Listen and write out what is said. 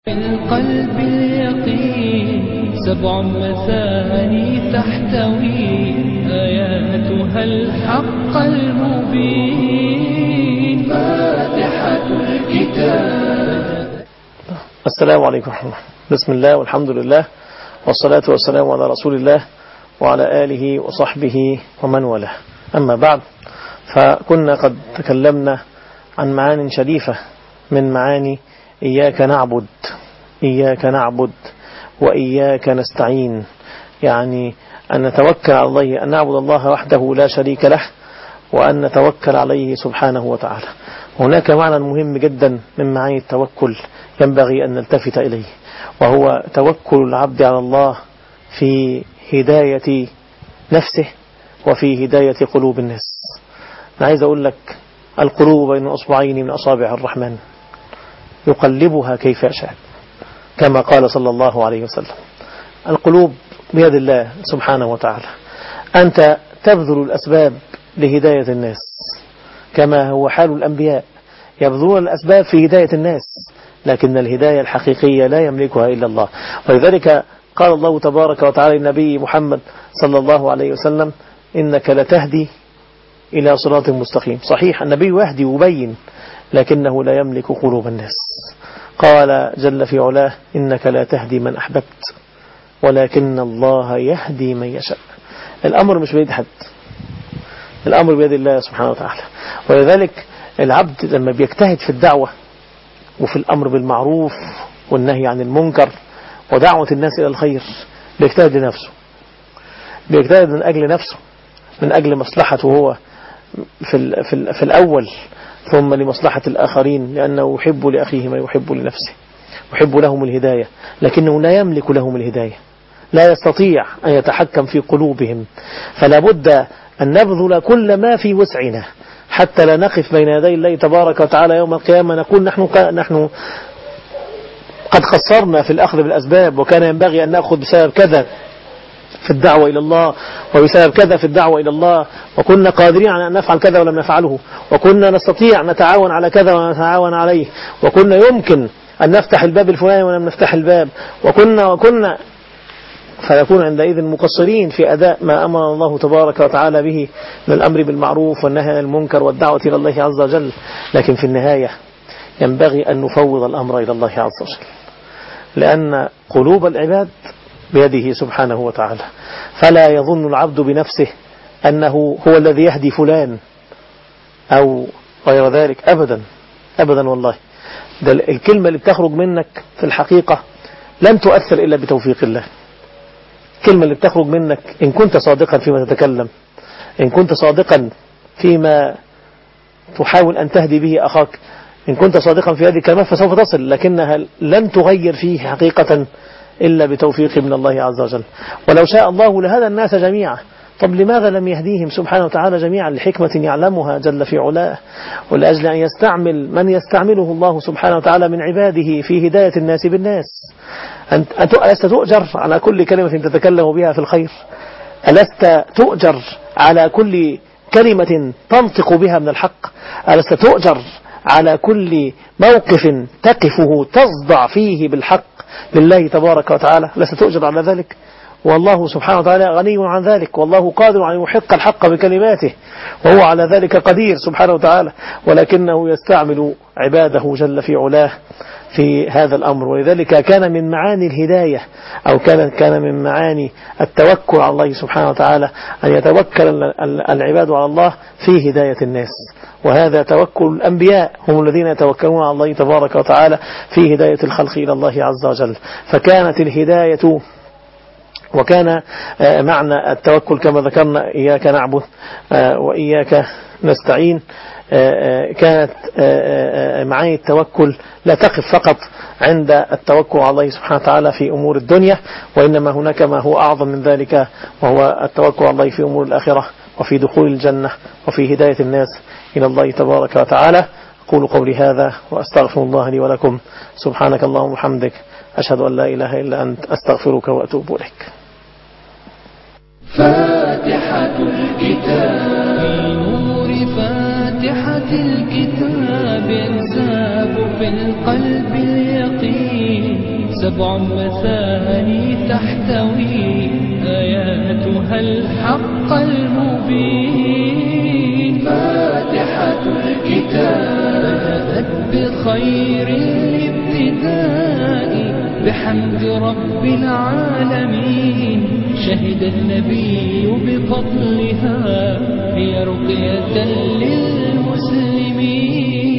في القلب اليقين 7 مثاني تحتوي آياتها الحق المبين فاتحة الكتاب. السلام عليكم ورحمة الله. بسم الله والحمد لله والصلاة والسلام على رسول الله وعلى آله وصحبه ومن والاه. أما بعد، فكنا قد تكلمنا عن معان شريفة من معاني إياك نعبد وإياك نستعين، يعني أن نتوكل على الله، أن نعبد الله وحده لا شريك له، وأن نتوكل عليه سبحانه وتعالى. هناك معنى مهم جدا من معاني التوكل ينبغي أن نلتفت إليه، وهو توكل العبد على الله في هداية نفسه وفي هداية قلوب الناس. أنا عايز أقول لك القلوب بين أصبعين من أصابع الرحمن يقلبها كيف يشاء، كما قال صلى الله عليه وسلم. القلوب بيد الله سبحانه وتعالى. أنت تبذل الأسباب لهداية الناس كما هو حال الأنبياء، يبذلون الأسباب في هداية الناس، لكن الهداية الحقيقية لا يملكها إلا الله. ولذلك قال الله تبارك وتعالى للنبي محمد صلى الله عليه وسلم: إنك لتهدي إلى صراط مستقيم. صحيح النبي يهدي ويبين، لكنه لا يملك قلوب الناس. قال جل في علاه: إنك لا تهدي من أحببت ولكن الله يهدي من يشاء. الأمر مش بيد حد، الأمر بيد الله سبحانه وتعالى. ولذلك العبد لما بيجتهد في الدعوة وفي الأمر بالمعروف والنهي عن المنكر ودعوة الناس إلى الخير، بيجتهد لنفسه، بيجتهد من أجل نفسه، من أجل مصلحته هو في الأول، ثم لمصلحة الآخرين، لأنه يحب لأخيه ما يحب لنفسه، يحب لهم الهداية، لكنه لا يملك لهم الهداية، لا يستطيع أن يتحكم في قلوبهم. فلا بد أن نبذل كل ما في وسعنا حتى لا نقف بين يدي الله تبارك وتعالى يوم القيامة نقول نحن قد قصرنا في الأخذ بالأسباب، وكان ينبغي أن نأخذ بسبب كذا في الدعوة إلى الله، وبسبب كذا في الدعوة إلى الله، وكنا قادرين على أن نفعل كذا ولم نفعله، وكنا نستطيع نتعاون على كذا ونتعاون عليه، وكنا يمكن أن نفتح الباب الفلاني ولم نفتح الباب، وكنا فنكون عندئذ مقصرين في أداء ما أمر الله تبارك وتعالى به من الأمر بالمعروف والنهي عن المنكر والدعوة إلى الله عز وجل. لكن في النهاية ينبغي أن نفوض الأمر إلى الله عز وجل، لأن قلوب العباد بيده سبحانه وتعالى. فلا يظن العبد بنفسه أنه هو الذي يهدي فلان أو غير ذلك، أبدا أبدا والله. ده الكلمة اللي بتخرج منك في الحقيقة لن تؤثر إلا بتوفيق الله. الكلمة اللي بتخرج منك إن كنت صادقا فيما تتكلم، إن كنت صادقا فيما تحاول أن تهدي به أخاك، إن كنت صادقا في هذه الكلمات فسوف تصل، لكنها لن تغير فيه حقيقة إلا بتوفيق من الله عز وجل. ولو شاء الله لهدى الناس جميعا. طب لماذا لم يهديهم سبحانه وتعالى جميعا؟ لحكمة يعلمها جل في علاه، ولأجل أن يستعمل من يستعمله الله سبحانه وتعالى من عباده في هداية الناس بالناس. ألست تؤجر على كل كلمة تتكلم بها في الخير؟ ألست تؤجر على كل كلمة تنطق بها من الحق؟ ألست تؤجر على كل موقف تقفه تصدع فيه بالحق لله تبارك وتعالى؟ لست تؤجر على ذلك؟ والله سبحانه وتعالى غني عن ذلك، والله قادر أن يحق الحق بكلماته، وهو على ذلك قدير سبحانه وتعالى، ولكنه يستعمل عباده جل في علاه في هذا الأمر. ولذلك كان من معاني الهداية أو كان من معاني التوكل على الله سبحانه وتعالى أن يتوكل العباد على الله في هداية الناس. وهذا توكل الأنبياء، هم الذين يتوكلون على الله تبارك وتعالى في هداية الخلق إلى الله عز وجل. فكانت الهداية وكان معنى التوكل كما ذكرنا إياك نعبد وإياك نستعين. كانت معاني التوكل لا تقف فقط عند التوكل على الله سبحانه وتعالى في أمور الدنيا، وإنما هناك ما هو أعظم من ذلك، وهو التوكل على الله في أمور الآخرة وفي دخول الجنة وفي هداية الناس إلى الله تبارك وتعالى. أقول قولي هذا وأستغفر الله لي ولكم. سبحانك اللهم وبحمدك، أشهد أن لا إله إلا أنت، أستغفرك وأتوب إليك. فاتحة الكتاب في نور فاتحة الكتاب ينساب في القلب اليقين 7 مثاني تحتوي آياتها الحق المبين. فاتحة الكتاب بدأت بخير الابتداء بحمد رب العالمين. شهد النبي بفضلها هي رقية للمسلمين.